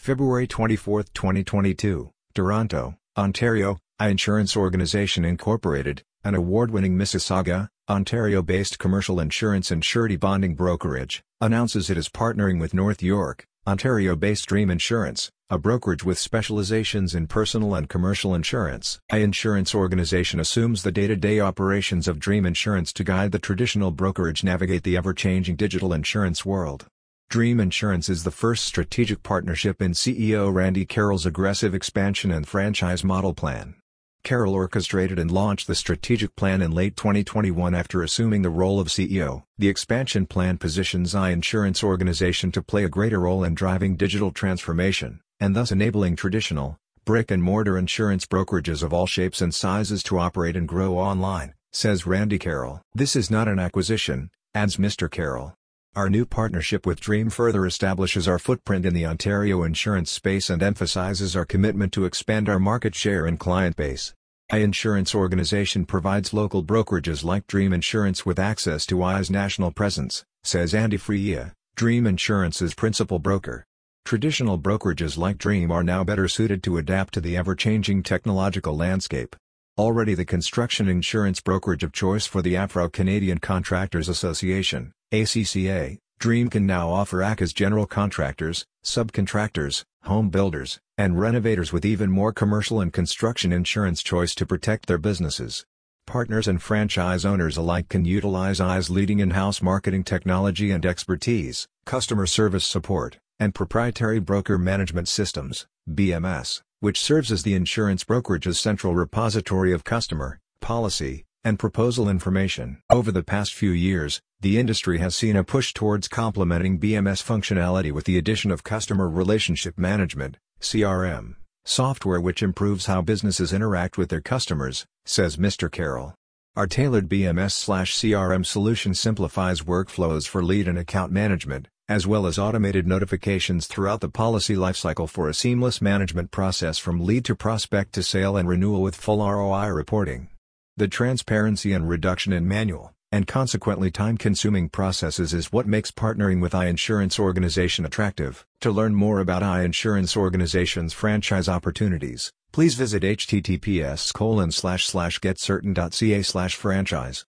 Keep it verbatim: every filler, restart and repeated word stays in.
February twenty-fourth, twenty twenty-two, Toronto, Ontario, iInsurance Organization Incorporated, an award-winning Mississauga, Ontario-based commercial insurance and surety bonding brokerage, announces it is partnering with North York, Ontario-based Dream Insurance, a brokerage with specializations in personal and commercial insurance. iInsurance Organization assumes the day-to-day operations of Dream Insurance to guide the traditional brokerage navigate the ever-changing digital insurance world. Dream Insurance is the first strategic partnership in C E O Randy Carroll's aggressive expansion and franchise model plan. Carroll orchestrated and launched the strategic plan in late twenty twenty-one after assuming the role of C E O. The expansion plan positions iInsurance Organization to play a greater role in driving digital transformation, and thus enabling traditional, brick-and-mortar insurance brokerages of all shapes and sizes to operate and grow online, says Randy Carroll. "This is not an acquisition," adds Mister Carroll. "Our new partnership with Dream further establishes our footprint in the Ontario insurance space and emphasizes our commitment to expand our market share and client base." iInsurance Organization provides local brokerages like Dream Insurance with access to i's national presence, says Andy Freya, Dream Insurance's principal broker. Traditional brokerages like Dream are now better suited to adapt to the ever-changing technological landscape. Already the construction insurance brokerage of choice for the Afro-Canadian Contractors Association, A C C A, Dream can now offer A C A's general contractors, subcontractors, home builders, and renovators with even more commercial and construction insurance choice to protect their businesses. Partners and franchise owners alike can utilize i's leading in-house marketing technology and expertise, customer service support, and proprietary broker management systems, B M S, which serves as the insurance brokerage's central repository of customer, policy, and proposal information. Over the past few years, the industry has seen a push towards complementing B M S functionality with the addition of Customer Relationship Management, C R M, software which improves how businesses interact with their customers, says Mister Carroll. Our tailored B M S/C R M solution simplifies workflows for lead and account management, as well as automated notifications throughout the policy lifecycle for a seamless management process from lead to prospect to sale and renewal with full R O I reporting. The transparency and reduction in manual, and consequently time-consuming processes is what makes partnering with iInsurance Organization attractive. To learn more about iInsurance Organization's franchise opportunities, please visit h t t p s colon slash slash get certain dot c a slash franchise.